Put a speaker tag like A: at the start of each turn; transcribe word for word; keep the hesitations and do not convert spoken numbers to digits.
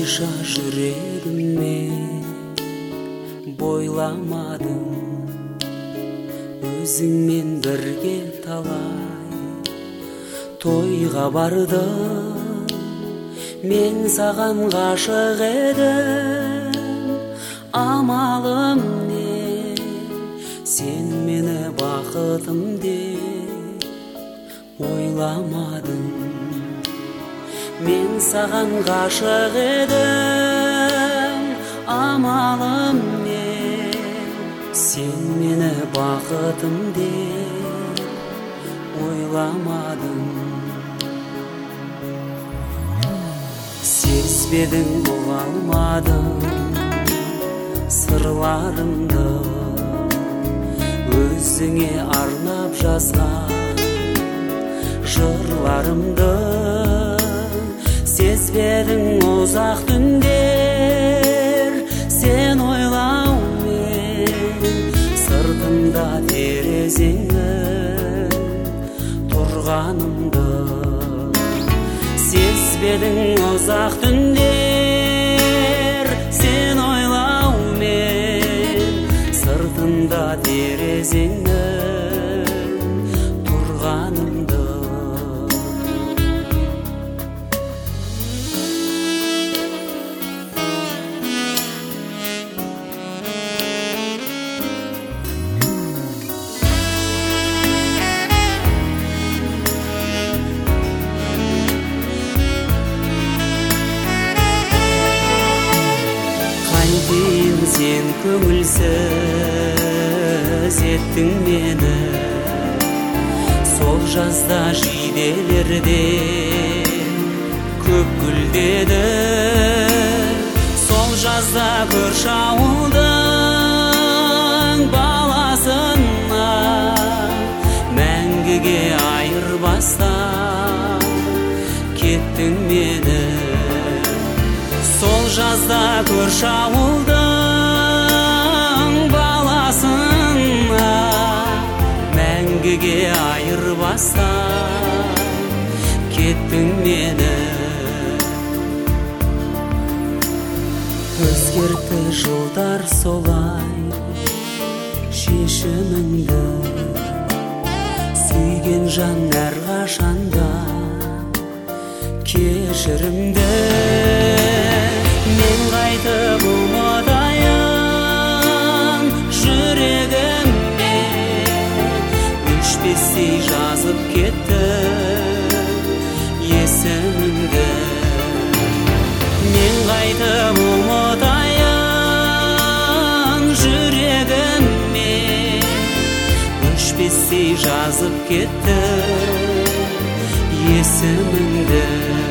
A: Осылайша жүрегіме бойламадым, өзіңмен бірге талай тойға бардым. Мен саған ғашық едім, амалым не, сен мені бақытым деп ойламадың. Мен саған ғашық едім, амалым не, сен мені бақытым деп ойламадың. Сезбедің бола алмадым сырларымды, өзіңе арнап жазған жырларымды. Сезбедің ұзақ түндер сен ойлаумен, сыртымда терезеңі тұрғанымды. Сезбедің ұзақ түндер сен ойлаумен, сыртымда терезеңі тұрғанымды. Қайтейін сен көңілсіз еттің мені, сол жазда жиделерде көп гүлдеді. Сол жазда көрші ауылдың баласына мәңгіге айырбастан кеттің мені. Сол жазда көрші ауылдың баласына мәңгіге айырбастан кеттің мені. Өзгерті жылдар солай шешіміңді, сүйген жан әрқашанда кешірімді. Мен қайтып ұмытайын жүрегіме, өшпестей жазып кетті есіміңді. Мен қайтып ұмытайын жүрегіме, өшпестей жазып кетті есіміңді.